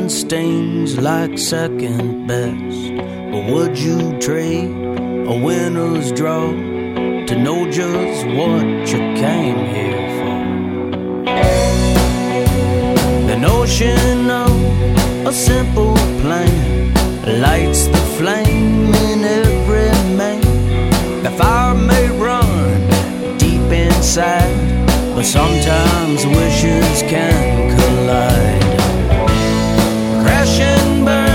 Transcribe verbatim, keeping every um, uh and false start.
one stings like second best. But would you trade a winner's draw to know just what you came here for? The notion of a simple plan lights the flame in every man. The fire may run deep inside, but sometimes wishes can collide. Crash and burn